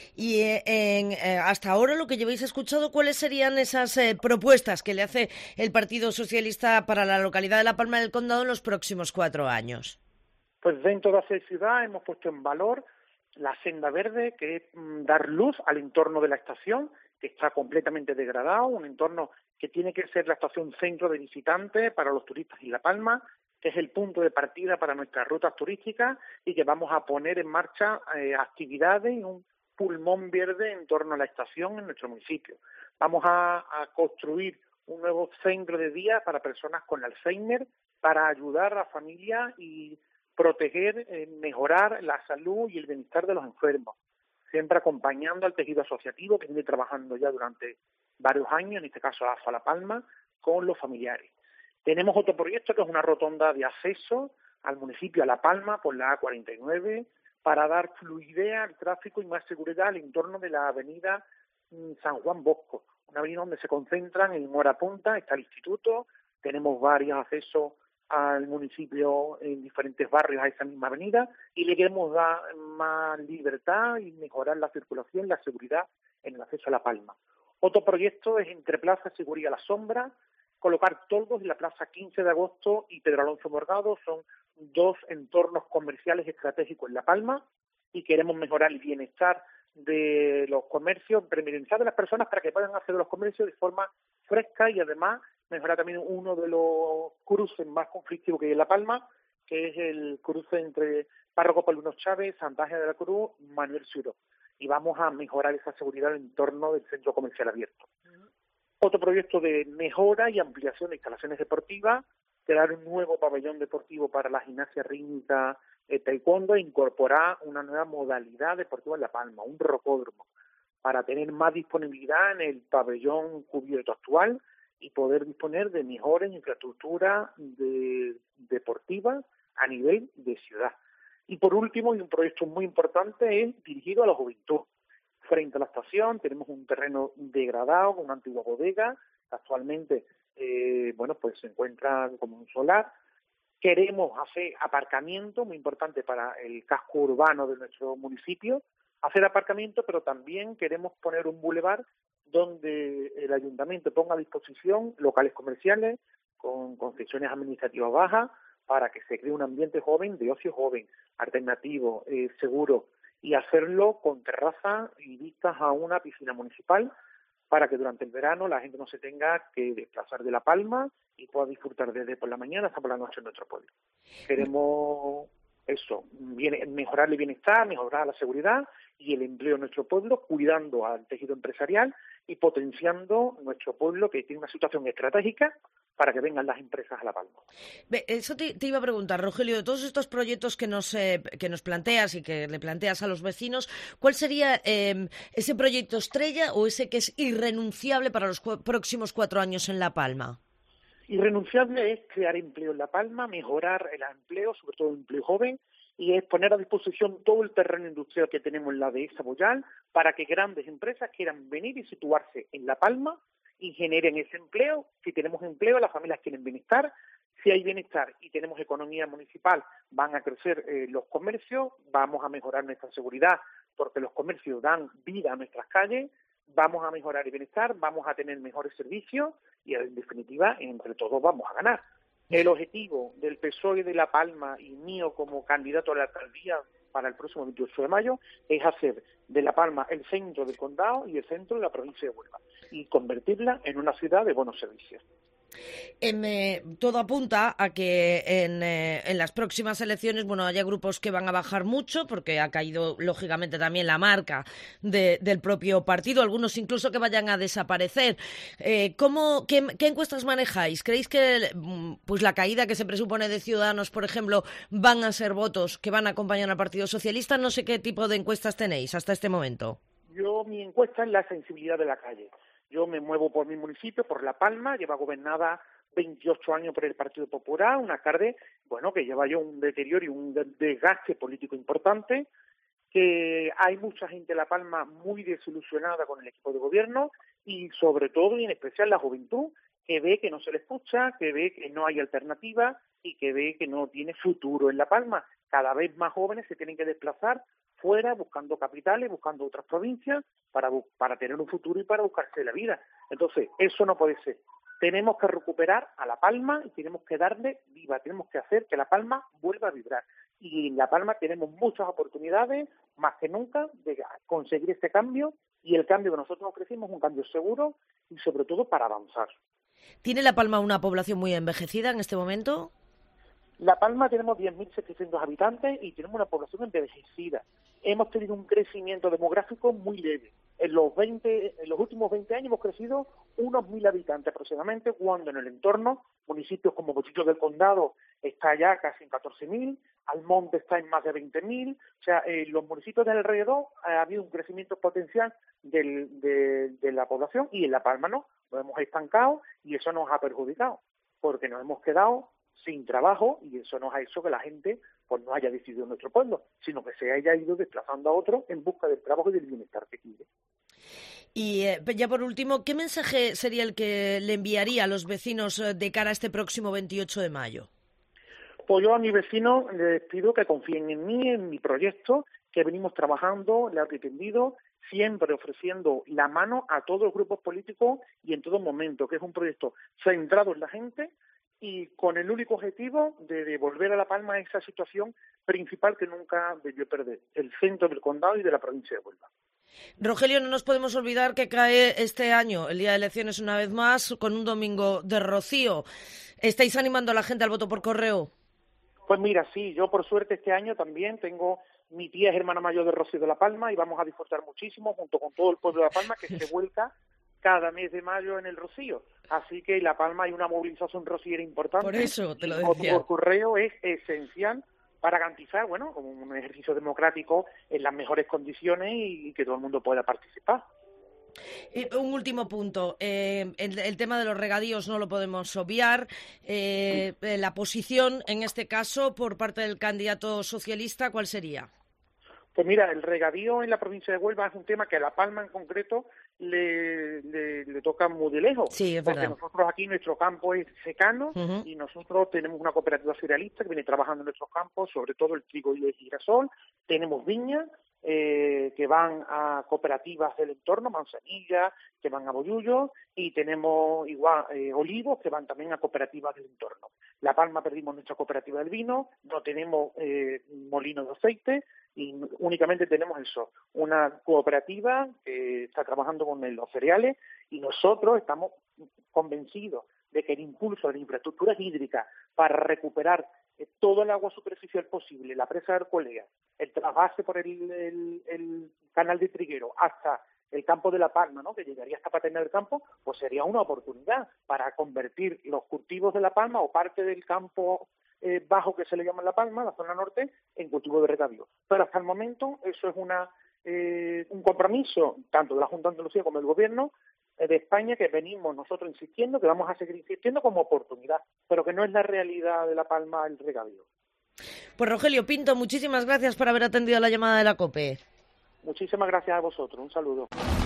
Y eh, en, eh, hasta ahora lo que lleváis escuchado, ¿cuáles serían esas eh, propuestas que le hace el Partido Socialista para la localidad de La Palma del Condado en los próximos cuatro años? Pues dentro de Hacer Ciudad hemos puesto en valor la senda verde, que es mm, dar luz al entorno de la estación, que está completamente degradado, un entorno que tiene que ser la estación centro de visitantes para los turistas y La Palma, que es el punto de partida para nuestras rutas turísticas y que vamos a poner en marcha eh, actividades y un pulmón verde en torno a la estación en nuestro municipio. Vamos a, a construir un nuevo centro de día para personas con Alzheimer para ayudar a la familia y proteger, eh, mejorar la salud y el bienestar de los enfermos, siempre acompañando al tejido asociativo que viene trabajando ya durante varios años, en este caso A F A La Palma, con los familiares. Tenemos otro proyecto que es una rotonda de acceso al municipio, a La Palma, por la A cuarenta y nueve, para dar fluidez al tráfico y más seguridad al entorno de la avenida San Juan Bosco, una avenida donde se concentran en hora punta, está el instituto, tenemos varios accesos al municipio en diferentes barrios a esa misma avenida y le queremos dar más libertad y mejorar la circulación, la seguridad en el acceso a La Palma. Otro proyecto es entre Plaza Seguridad La Sombra, colocar toldos en la Plaza quince de agosto y Pedro Alonso Morgado, son dos entornos comerciales estratégicos en La Palma y queremos mejorar el bienestar de los comercios, permitir de las personas para que puedan acceder a los comercios de forma fresca y además mejorar también uno de los cruces más conflictivos que hay en La Palma, que es el cruce entre Párroco Paulino Chávez, Santa Ángela de la Cruz, Manuel Suro. Y vamos a mejorar esa seguridad en torno del centro comercial abierto. Uh-huh. Otro proyecto de mejora y ampliación de instalaciones deportivas, crear un nuevo pabellón deportivo para la gimnasia rítmica, eh, taekwondo e incorporar una nueva modalidad deportiva en La Palma, un rocódromo, para tener más disponibilidad en el pabellón cubierto actual y poder disponer de mejores infraestructuras de, deportivas a nivel de ciudad. Y por último, y un proyecto muy importante, es dirigido a la juventud. Frente a la estación tenemos un terreno degradado con una antigua bodega, actualmente eh, bueno, pues se encuentra como un solar. Queremos hacer aparcamiento, muy importante para el casco urbano de nuestro municipio, hacer aparcamiento, pero también queremos poner un bulevar donde el ayuntamiento ponga a disposición locales comerciales con concesiones administrativas bajas para que se cree un ambiente joven, de ocio joven, alternativo, eh, seguro y hacerlo con terraza y vistas a una piscina municipal para que durante el verano la gente no se tenga que desplazar de La Palma y pueda disfrutar desde por la mañana hasta por la noche en nuestro pueblo. Queremos eso, mejorar el bienestar, mejorar la seguridad y el empleo en nuestro pueblo, cuidando al tejido empresarial y potenciando nuestro pueblo, que tiene una situación estratégica para que vengan las empresas a La Palma. Eso te, te iba a preguntar, Rogelio, de todos estos proyectos que nos, eh, que nos planteas y que le planteas a los vecinos, ¿cuál sería eh, ese proyecto estrella o ese que es irrenunciable para los cu- próximos cuatro años en La Palma? Irrenunciable es crear empleo en La Palma, mejorar el empleo, sobre todo el empleo joven, y es poner a disposición todo el terreno industrial que tenemos en la dehesa Boyal para que grandes empresas quieran venir y situarse en La Palma y generen ese empleo. Si tenemos empleo, las familias tienen bienestar. Si hay bienestar y tenemos economía municipal, van a crecer eh, los comercios, vamos a mejorar nuestra seguridad porque los comercios dan vida a nuestras calles, vamos a mejorar el bienestar, vamos a tener mejores servicios y, en definitiva, entre todos vamos a ganar. El objetivo del P S O E de La Palma y mío como candidato a la alcaldía para el próximo veintiocho de mayo es hacer de La Palma el centro del condado y el centro de la provincia de Huelva y convertirla en una ciudad de buenos servicios. Eh, todo apunta a que en, eh, en las próximas elecciones, bueno, haya grupos que van a bajar mucho, porque ha caído, lógicamente, también la marca de, del propio partido, algunos incluso que vayan a desaparecer. Eh, ¿cómo, qué, ¿Qué encuestas manejáis? ¿Creéis que pues la caída que se presupone de Ciudadanos, por ejemplo, van a ser votos que van a acompañar al Partido Socialista? No sé qué tipo de encuestas tenéis hasta este momento. Yo, mi encuesta es la sensibilidad de la calle. Yo me muevo por mi municipio, por La Palma, lleva gobernada veintiocho años por el Partido Popular, una alcalde, bueno, que lleva yo un deterioro y un desgaste político importante, que hay mucha gente en La Palma muy desilusionada con el equipo de gobierno y sobre todo y en especial la juventud, que ve que no se le escucha, que ve que no hay alternativa y que ve que no tiene futuro en La Palma. Cada vez más jóvenes se tienen que desplazar fuera, buscando capitales, buscando otras provincias, para, para tener un futuro y para buscarse la vida. Entonces, eso no puede ser. Tenemos que recuperar a La Palma y tenemos que darle viva, tenemos que hacer que La Palma vuelva a vibrar. Y en La Palma tenemos muchas oportunidades, más que nunca, de conseguir este cambio, y el cambio que nosotros ofrecemos es un cambio seguro y sobre todo para avanzar. ¿Tiene La Palma una población muy envejecida en este momento? La Palma tenemos diez mil setecientos habitantes y tenemos una población envejecida. Hemos tenido un crecimiento demográfico muy leve. En los veinte, en los últimos veinte años hemos crecido unos mil habitantes aproximadamente, cuando en el entorno, municipios como Bochillo del Condado está ya casi en catorce mil, Almonte está en más de veinte mil, o sea, en eh, los municipios de alrededor ha habido un crecimiento potencial del, de, de la población y en La Palma no, nos hemos estancado y eso nos ha perjudicado, porque nos hemos quedado sin trabajo y eso nos ha hecho que la gente pues no haya decidido nuestro pueblo, sino que se haya ido desplazando a otro en busca del trabajo y del bienestar que quiere. Y eh, ya por último, ¿qué mensaje sería el que le enviaría a los vecinos de cara a este próximo veintiocho de mayo? Pues yo a mis vecinos les pido que confíen en mí, en mi proyecto, que venimos trabajando, largo y tendido, siempre ofreciendo la mano a todos los grupos políticos y en todo momento, que es un proyecto centrado en la gente y con el único objetivo de devolver a La Palma a esa situación principal que nunca debió perder, el centro del condado y de la provincia de Huelva. Rogelio, no nos podemos olvidar que cae este año, el día de elecciones una vez más, con un domingo de rocío. ¿Estáis animando a la gente al voto por correo? Pues mira, sí, yo por suerte este año también tengo, mi tía es hermana mayor de Rocío de La Palma y vamos a disfrutar muchísimo junto con todo el pueblo de La Palma que se vuelca cada mes de mayo en el Rocío. Así que en La Palma hay una movilización rociera importante. Por eso te lo decía. El voto por correo es esencial para garantizar, bueno, como un ejercicio democrático en las mejores condiciones y que todo el mundo pueda participar. Y un último punto, eh, el, el tema de los regadíos no lo podemos obviar. Eh, la posición, en este caso, por parte del candidato socialista, ¿cuál sería? Pues mira, el regadío en la provincia de Huelva es un tema que a La Palma en concreto le, le, le toca muy de lejos. Sí, es porque verdad. Nosotros aquí, nuestro campo es secano Uh-huh. y nosotros tenemos una cooperativa cerealista que viene trabajando en nuestros campos, sobre todo el trigo y el girasol. Tenemos viñas eh, que van a cooperativas del entorno, Manzanilla, que van a Bollullo, y tenemos igual eh, olivos que van también a cooperativas del entorno. La Palma perdimos nuestra cooperativa del vino, no tenemos eh, molino de aceite y únicamente tenemos eso, una cooperativa que está trabajando con los cereales, y nosotros estamos convencidos de que el impulso de las infraestructuras hídricas para recuperar eh, todo el agua superficial posible, la presa de Arcolea, el trasvase por el, el, el canal de Triguero hasta el campo de La Palma, ¿no?, que llegaría hasta Patena del Campo, pues sería una oportunidad para convertir los cultivos de La Palma o parte del campo eh, bajo que se le llama La Palma, la zona norte, en cultivo de regadío. Pero hasta el momento eso es una eh, un compromiso tanto de la Junta de Andalucía como del Gobierno de España, que venimos nosotros insistiendo, que vamos a seguir insistiendo como oportunidad, pero que no es la realidad de La Palma el regadío. Pues Rogelio Pinto, muchísimas gracias por haber atendido la llamada de la COPE. Muchísimas gracias a vosotros, un saludo.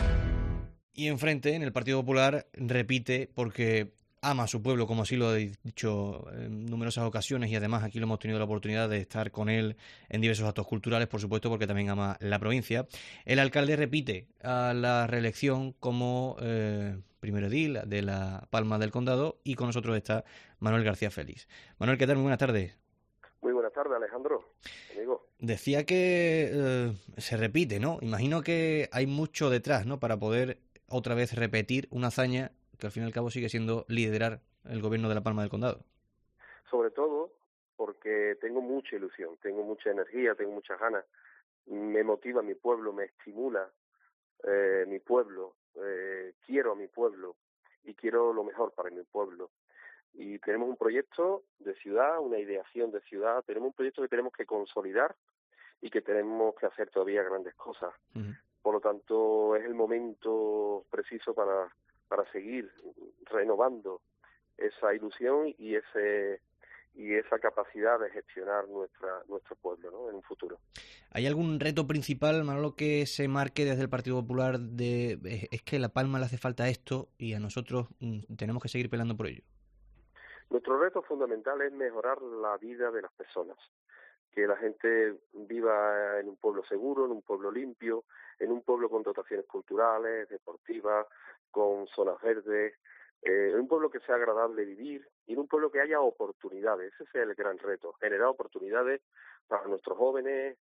Y enfrente, en el Partido Popular, repite porque ama a su pueblo, como así lo ha dicho en numerosas ocasiones, y además aquí lo hemos tenido la oportunidad de estar con él en diversos actos culturales, por supuesto, porque también ama la provincia. El alcalde repite a la reelección como eh, primer edil de La Palma del Condado, y con nosotros está Manuel García Félix. Manuel, ¿qué tal? Muy buenas tardes. Muy buenas tardes, Alejandro, amigo. Decía que eh, se repite, ¿no? Imagino que hay mucho detrás, ¿no?, para poder otra vez repetir una hazaña que al fin y al cabo sigue siendo liderar el gobierno de La Palma del Condado. Sobre todo porque tengo mucha ilusión, tengo mucha energía, tengo muchas ganas. Me motiva mi pueblo, me estimula eh, mi pueblo, eh, quiero a mi pueblo y quiero lo mejor para mi pueblo. Y tenemos un proyecto de ciudad, una ideación de ciudad, tenemos un proyecto que tenemos que consolidar y que tenemos que hacer todavía grandes cosas. Uh-huh. Por lo tanto, es el momento preciso para para seguir renovando esa ilusión y ese y esa capacidad de gestionar nuestra nuestro pueblo, ¿no?, en un futuro. ¿Hay algún reto principal, Manolo, que se marque desde el Partido Popular de es que a La Palma le hace falta esto y a nosotros mm, tenemos que seguir peleando por ello? Nuestro reto fundamental es mejorar la vida de las personas, que la gente viva en un pueblo seguro, en un pueblo limpio, en un pueblo con dotaciones culturales, deportivas, con zonas verdes, eh, en un pueblo que sea agradable vivir y en un pueblo que haya oportunidades. Ese es el gran reto, generar oportunidades para nuestros jóvenes,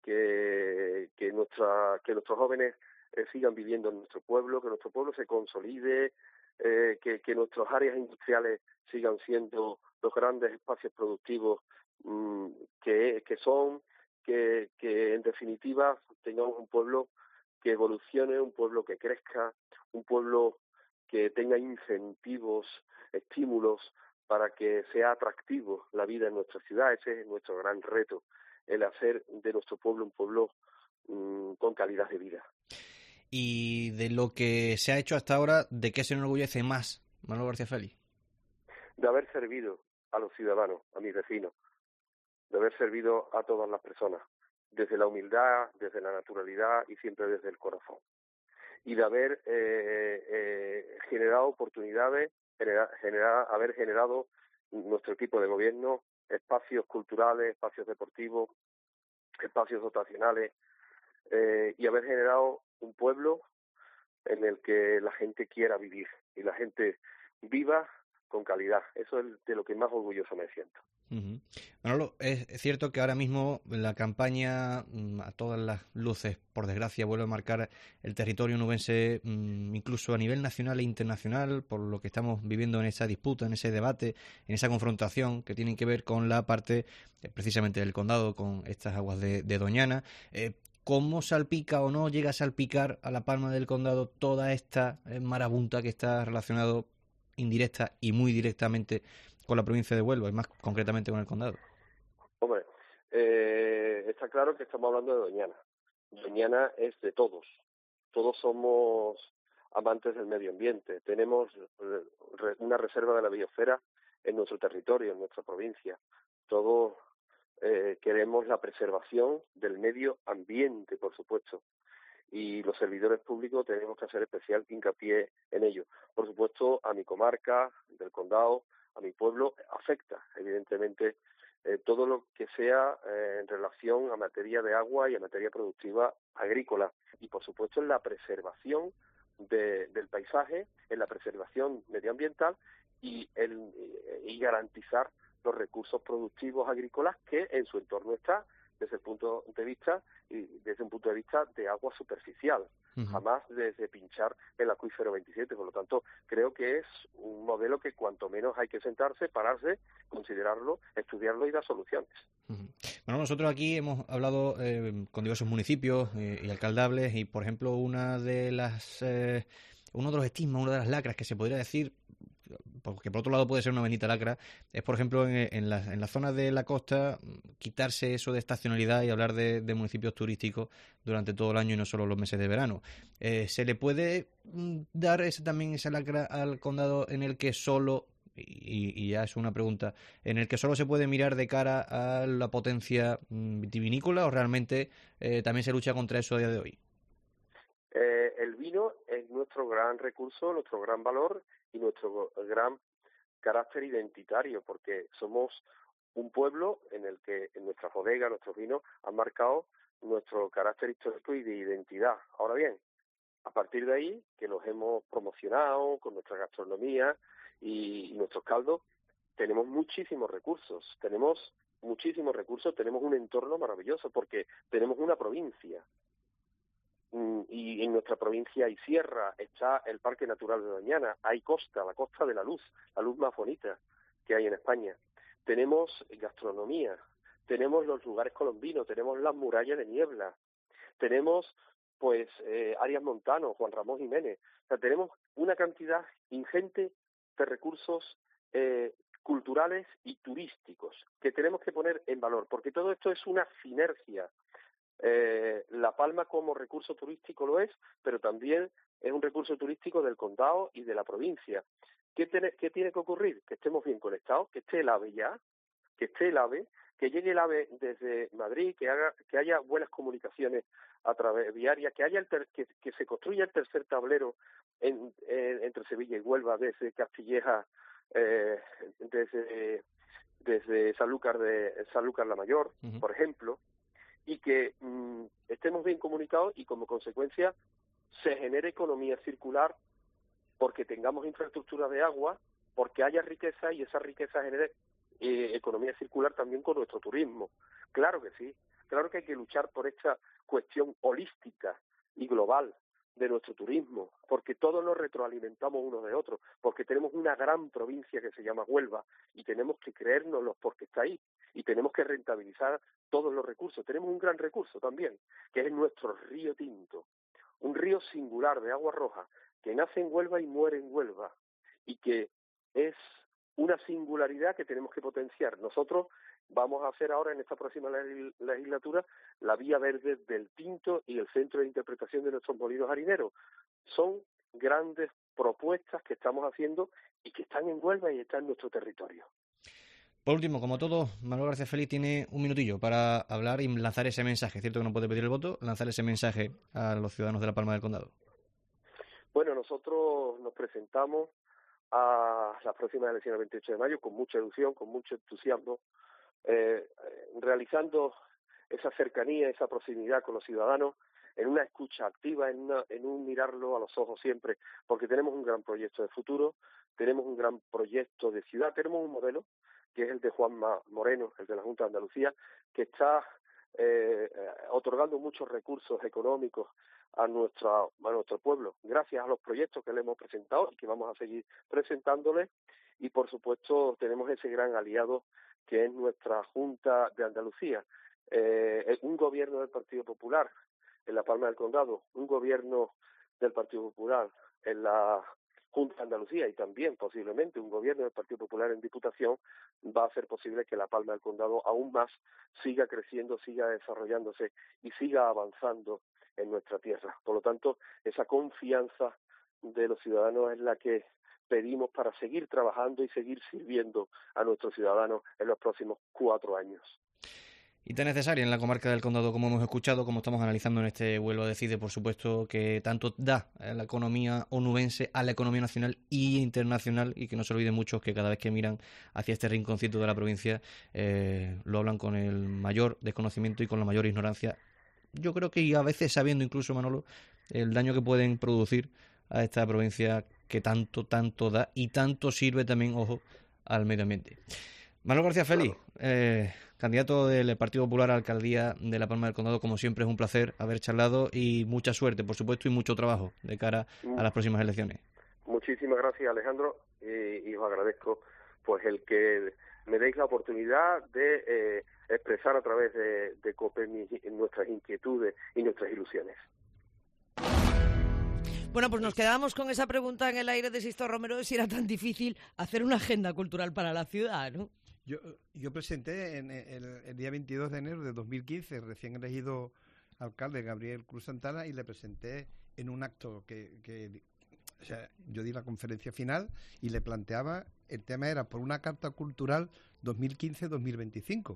que que nuestra que nuestros jóvenes eh, sigan viviendo en nuestro pueblo, que nuestro pueblo se consolide, eh, que, que nuestras áreas industriales sigan siendo los grandes espacios productivos mmm, que, que son, que, que en definitiva tengamos un pueblo que evolucione, un pueblo que crezca, un pueblo que tenga incentivos, estímulos para que sea atractivo la vida en nuestra ciudad. Ese es nuestro gran reto, el hacer de nuestro pueblo un pueblo mmm, con calidad de vida. Y de lo que se ha hecho hasta ahora, ¿de qué se enorgullece más Manuel García Félix? De haber servido a los ciudadanos, a mis vecinos, de haber servido a todas las personas, desde la humildad, desde la naturalidad y siempre desde el corazón. Y de haber eh, eh, generado oportunidades, genera, genera, haber generado nuestro equipo de gobierno, espacios culturales, espacios deportivos, espacios dotacionales, eh, y haber generado un pueblo en el que la gente quiera vivir y la gente viva con calidad. Eso es de lo que más orgulloso me siento. Uh-huh. Manolo, es cierto que ahora mismo la campaña a todas las luces, por desgracia, vuelve a marcar el territorio nubense, incluso a nivel nacional e internacional, por lo que estamos viviendo en esa disputa, en ese debate, en esa confrontación que tiene que ver con la parte precisamente del condado, con estas aguas de, de Doñana. Eh, ¿Cómo salpica o no llega a salpicar a La Palma del Condado toda esta marabunta que está relacionado indirecta y muy directamente con la provincia de Huelva y más concretamente con el condado? Hombre, eh, está claro que estamos hablando de Doñana. Doñana es de todos. Todos somos amantes del medio ambiente. Tenemos una reserva de la biosfera en nuestro territorio, en nuestra provincia. Todos eh, queremos la preservación del medio ambiente, por supuesto. Y los servidores públicos tenemos que hacer especial hincapié en ello. Por supuesto, a mi comarca del condado, a mi pueblo, afecta evidentemente eh, todo lo que sea eh, en relación a materia de agua y a materia productiva agrícola. Y, por supuesto, en la preservación de, del paisaje, en la preservación medioambiental y, el, y garantizar los recursos productivos agrícolas que en su entorno está, desde el punto de vista y desde un punto de vista de agua superficial, uh-huh. jamás desde pinchar el acuífero veintisiete. Por lo tanto, creo que es un modelo que cuanto menos hay que sentarse, pararse, considerarlo, estudiarlo y dar soluciones. Uh-huh. Bueno, nosotros aquí hemos hablado eh, con diversos municipios eh, y alcaldables y, por ejemplo, una de las eh, uno de los estigmas, una de las lacras que se podría decir, porque por otro lado puede ser una bendita lacra, es por ejemplo en, en, la, en la zona de la costa quitarse eso de estacionalidad y hablar de, de municipios turísticos durante todo el año y no solo los meses de verano. Eh, ¿Se le puede dar ese, también esa lacra al condado en el que solo, y, y ya es una pregunta, en el que solo se puede mirar de cara a la potencia vitivinícola o realmente eh, también se lucha contra eso a día de hoy? Eh, el vino es nuestro gran recurso, nuestro gran valor y nuestro gran carácter identitario, porque somos un pueblo en el que en nuestras bodegas, nuestros vinos han marcado nuestro carácter histórico y de identidad. Ahora bien, a partir de ahí, que los hemos promocionado con nuestra gastronomía y, y nuestros caldos, tenemos muchísimos recursos, tenemos muchísimos recursos, tenemos un entorno maravilloso, porque tenemos una provincia. Y en nuestra provincia hay sierra, está el Parque Natural de Doñana, hay costa, la Costa de la Luz, la luz más bonita que hay en España. Tenemos gastronomía, tenemos los lugares colombinos, tenemos las murallas de niebla, tenemos pues eh, Arias Montano, Juan Ramón Jiménez. O sea, tenemos una cantidad ingente de recursos eh, culturales y turísticos que tenemos que poner en valor, porque todo esto es una sinergia. Eh, La Palma como recurso turístico lo es, pero también es un recurso turístico del condado y de la provincia. ¿Qué, tiene, ¿Qué tiene que ocurrir? Que estemos bien conectados, que esté el AVE ya, que esté el AVE, que llegue el AVE desde Madrid, que haga, que haya buenas comunicaciones a través viarias, que haya el ter, que, que se construya el tercer tablero en, en, entre Sevilla y Huelva, desde Castilleja, eh, desde desde Sanlúcar de Sanlúcar la Mayor, uh-huh. por ejemplo. Y que mmm, estemos bien comunicados y como consecuencia se genere economía circular porque tengamos infraestructura de agua, porque haya riqueza y esa riqueza genere eh, economía circular también con nuestro turismo. Claro que sí, claro que hay que luchar por esta cuestión holística y global de nuestro turismo, porque todos nos retroalimentamos unos de otros, porque tenemos una gran provincia que se llama Huelva y tenemos que creérnoslos porque está ahí y tenemos que rentabilizar todos los recursos. Tenemos un gran recurso también, que es nuestro río Tinto, un río singular de agua roja que nace en Huelva y muere en Huelva y que es una singularidad que tenemos que potenciar. Nosotros vamos a hacer ahora en esta próxima legislatura la vía verde del Tinto y el centro de interpretación de nuestros molinos harineros. Son grandes propuestas que estamos haciendo y que están en Huelva y están en nuestro territorio. Por último, como todo, Manuel García Félix tiene un minutillo para hablar y lanzar ese mensaje. Es cierto que no puede pedir el voto, lanzar ese mensaje a los ciudadanos de La Palma del Condado. Bueno, nosotros nos presentamos a las próximas elecciones del veintiocho de mayo con mucha ilusión, con mucho entusiasmo, eh, realizando esa cercanía, esa proximidad con los ciudadanos, en una escucha activa, en, una, en un mirarlo a los ojos siempre, porque tenemos un gran proyecto de futuro, tenemos un gran proyecto de ciudad, tenemos un modelo que es el de Juanma Moreno, el de la Junta de Andalucía, que está eh, otorgando muchos recursos económicos a, nuestra, a nuestro pueblo, gracias a los proyectos que le hemos presentado y que vamos a seguir presentándoles, y por supuesto tenemos ese gran aliado que es nuestra Junta de Andalucía, eh, un gobierno del Partido Popular en La Palma del Condado, un gobierno del Partido Popular en la Junta de Andalucía y también posiblemente un gobierno del Partido Popular en Diputación va a hacer posible que La Palma del Condado aún más siga creciendo, siga desarrollándose y siga avanzando en nuestra tierra. Por lo tanto, esa confianza de los ciudadanos es la que pedimos para seguir trabajando y seguir sirviendo a nuestros ciudadanos en los próximos cuatro años. y tan necesaria en la comarca del Condado, como hemos escuchado, como estamos analizando en este Huelva Decide, por supuesto, que tanto da a la economía onubense, a la economía nacional y internacional, y que no se olviden muchos que cada vez que miran hacia este rinconcito de la provincia eh, lo hablan con el mayor desconocimiento y con la mayor ignorancia. Yo creo que y a veces sabiendo incluso, Manolo, el daño que pueden producir a esta provincia que tanto, tanto da y tanto sirve también, ojo, al medio ambiente. Manolo García Félix, eh, candidato del Partido Popular a la Alcaldía de La Palma del Condado, como siempre es un placer haber charlado y mucha suerte, por supuesto, y mucho trabajo de cara a las próximas elecciones. Muchísimas gracias, Alejandro, eh, y os agradezco pues el que me deis la oportunidad de eh, expresar a través de, de COPE mis, nuestras inquietudes y nuestras ilusiones. Bueno, pues nos quedamos con esa pregunta en el aire de Sisto Romero de si era tan difícil hacer una agenda cultural para la ciudad, ¿no? Yo, yo presenté en el, el día veintidós de enero de dos mil quince, recién elegido alcalde Gabriel Cruz Santana, y le presenté en un acto que, que o sea, yo di la conferencia final y le planteaba, el tema era por una carta cultural dos mil quince dos mil veinticinco.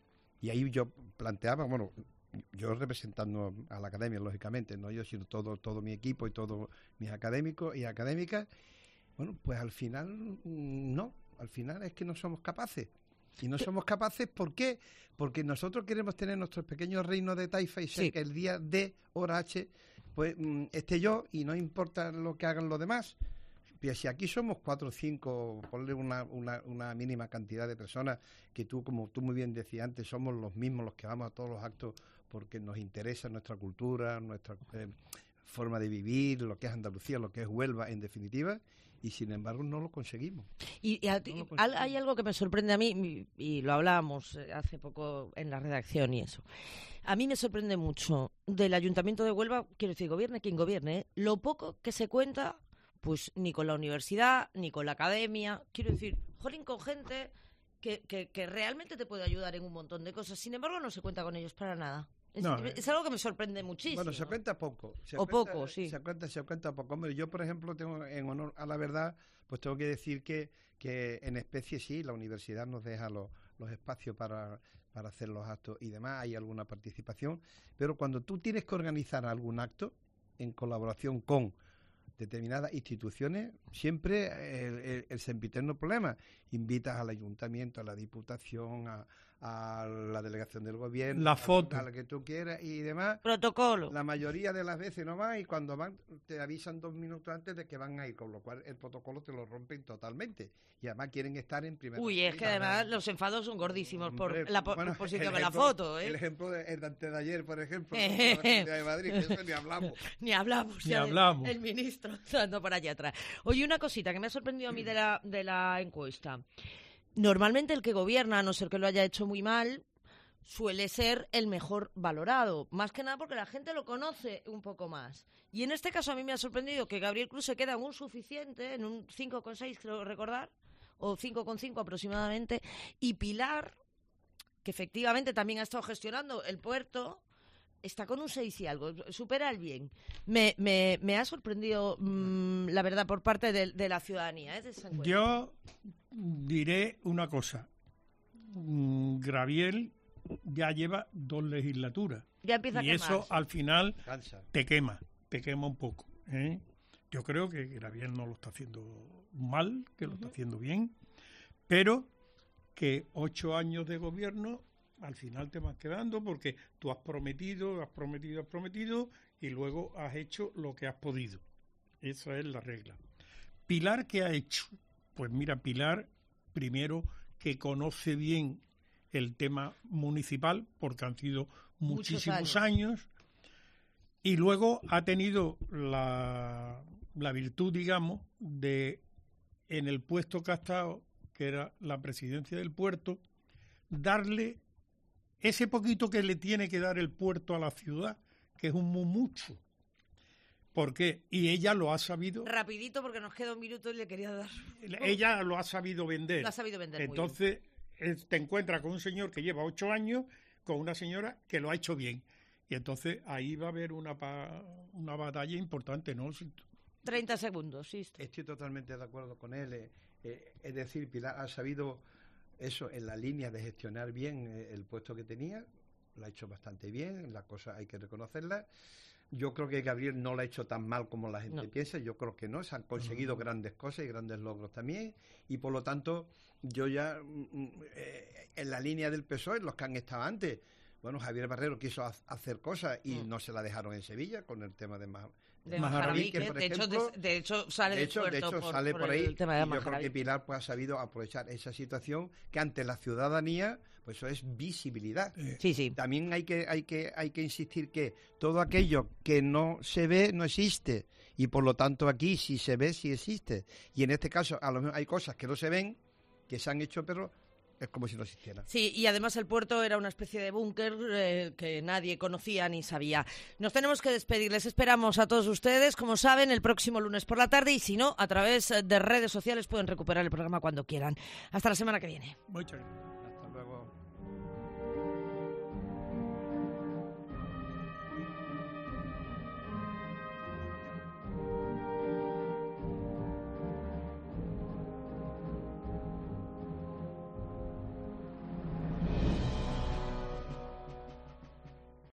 Y ahí yo planteaba, bueno, yo representando a la academia, lógicamente, no yo, sino todo, todo mi equipo y todos mis académicos y académicas. Bueno, pues al final no, al final es que no somos capaces. Y no somos capaces, ¿por qué? Porque nosotros queremos tener nuestros pequeños reinos de taifa y ser sí. que el día D, hora H, pues mm, esté yo y no importa lo que hagan los demás. Pues si aquí somos cuatro o cinco, ponle una, una, una mínima cantidad de personas, que tú, como tú muy bien decías antes, somos los mismos los que vamos a todos los actos porque nos interesa nuestra cultura, nuestra eh, forma de vivir, lo que es Andalucía, lo que es Huelva, en definitiva, y sin embargo no lo conseguimos. Y, y a, no lo conseguimos. Hay algo que me sorprende a mí, y lo hablábamos hace poco en la redacción y eso. A mí me sorprende mucho del Ayuntamiento de Huelva, quiero decir, gobierne quien gobierne, ¿eh? Lo poco que se cuenta, pues ni con la universidad, ni con la academia, quiero decir, jolín, con gente que, que, que realmente te puede ayudar en un montón de cosas. Sin embargo, no se cuenta con ellos para nada. Es, no, es algo que me sorprende muchísimo. Bueno, se cuenta poco. Se o cuenta, poco, sí. Se cuenta, se cuenta poco. Hombre, yo, por ejemplo, tengo en honor a la verdad, pues tengo que decir que, que en especie sí, la universidad nos deja los, los espacios para, para hacer los actos y demás, hay alguna participación, pero cuando tú tienes que organizar algún acto en colaboración con determinadas instituciones, siempre el, el, el sempiterno problema. Invitas al ayuntamiento, a la diputación, a, a la delegación del gobierno, la foto, a, a la que tú quieras y demás. Protocolo. La mayoría de las veces no va y cuando van te avisan dos minutos antes de que van a ir, con lo cual el protocolo te lo rompen totalmente. Y además quieren estar en primera. Uy, es que además los enfados son gordísimos Hombre, por la po bueno, posición de la foto, ¿eh? El ejemplo de, el de antes de ayer, por ejemplo, ¿no? La Comunidad de Madrid, que eso ni hablamos. ni hablamos. Ni hablamos. El, el ministro estando por allá atrás. Oye, una cosita que me ha sorprendido a mí de la, de la encuesta. Normalmente el que gobierna, a no ser que lo haya hecho muy mal, suele ser el mejor valorado, más que nada porque la gente lo conoce un poco más. Y en este caso a mí me ha sorprendido que Gabriel Cruz se queda en un suficiente, en un cinco coma seis, creo recordar, o cinco coma cinco aproximadamente, y Pilar, que efectivamente también ha estado gestionando el puerto, está con un seis y algo, supera el bien. Me, me, me ha sorprendido, mmm, la verdad, por parte de, de la ciudadanía. ¿eh? De esa encuesta. Yo diré una cosa. Gabriel ya lleva dos legislaturas. Ya empieza a y quemar. eso al final Cansa. te quema, te quema un poco. ¿eh? Yo creo que Gabriel no lo está haciendo mal, que lo uh-huh. está haciendo bien, pero que ocho años de gobierno al final te vas quedando porque tú has prometido, has prometido, has prometido y luego has hecho lo que has podido. Esa es la regla. Pilar, ¿qué ha hecho? Pues mira, Pilar, primero que conoce bien el tema municipal, porque han sido muchísimos años. años, y luego ha tenido la, la virtud, digamos, de, en el puesto que ha estado, que era la presidencia del puerto, darle ese poquito que le tiene que dar el puerto a la ciudad, que es un mucho. ¿Por qué? Y ella lo ha sabido... Rapidito, porque nos queda un minuto y le quería dar... Ella lo ha sabido vender. Lo ha sabido vender. Entonces, te encuentras con un señor que lleva ocho años, con una señora que lo ha hecho bien. Y entonces ahí va a haber una, una batalla importante, ¿no? treinta segundos, sí. Estoy totalmente de acuerdo con él. Eh, eh, es decir, Pilar ha sabido eso en la línea de gestionar bien eh, el puesto que tenía, lo ha hecho bastante bien, las cosas hay que reconocerlas. Yo creo que Gabriel no lo ha hecho tan mal como la gente No. piensa, yo creo que no, se han conseguido grandes cosas y grandes logros también, y por lo tanto, yo ya, mm, eh, en la línea del P S O E, los que han estado antes, bueno, Javier Barrero quiso ha- hacer cosas y Mm. no se la dejaron en Sevilla con el tema de más. De Majarabí, Majarabí, que, que por de, hecho, ejemplo, de, de hecho sale de del hecho, de puerto hecho por, sale por por ahí, el tema de y yo creo Majarabí. que Pilar pues ha sabido aprovechar esa situación que ante la ciudadanía, pues eso es visibilidad. Eh, Sí, sí. También hay que, hay que, hay que insistir que todo aquello que no se ve no existe, y por lo tanto aquí si se ve sí existe, y en este caso a lo mejor hay cosas que no se ven, que se han hecho, pero es como si no existieran. Sí, y además el puerto era una especie de búnker eh, que nadie conocía ni sabía. Nos tenemos que despedir. Les esperamos a todos ustedes, como saben, el próximo lunes por la tarde, y si no, a través de redes sociales pueden recuperar el programa cuando quieran. Hasta la semana que viene. muchas gracias.